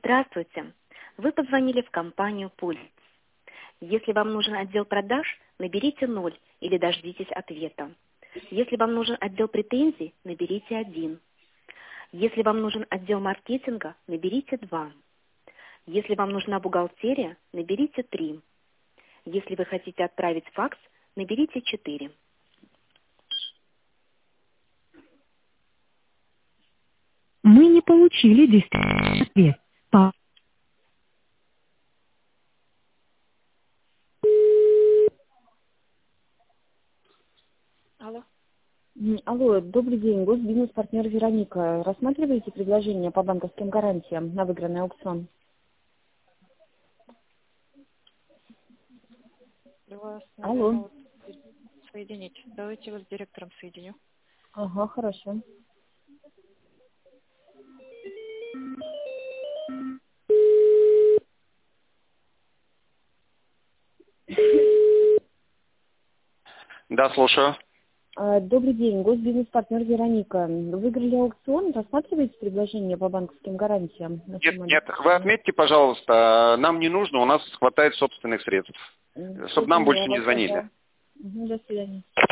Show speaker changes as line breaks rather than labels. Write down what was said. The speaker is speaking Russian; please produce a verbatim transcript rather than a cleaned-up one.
Здравствуйте. Вы позвонили в компанию «Пульс». Если вам нужен отдел продаж, наберите ноль или дождитесь ответа. Если вам нужен отдел претензий, наберите один. Если вам нужен отдел маркетинга, наберите два. Если вам нужна бухгалтерия, наберите три. Если вы хотите отправить факс, наберите четыре.
Мы не получили действительный ответ. По-
Алло.
М, Алло, добрый день, госбизнес-партнер Вероника. Рассматриваете предложение по банковским гарантиям на выигранный аукцион?
Я вас, наверное,
Алло.
вот соединить. Давайте вас с директором соединю.
Ага, хорошо.
Да, слушаю.
А, Добрый день, госбизнес-партнер Вероника. Выиграли аукцион, рассматриваете предложение по банковским гарантиям? на
Нет,
сумму
нет,
десять
вы
тысяч?
отметьте, пожалуйста, нам не нужно, у нас хватает собственных средств,
М, всё
чтобы нам больше
поняла
не
вас,
звонили.
ага. Мгм, до свидания.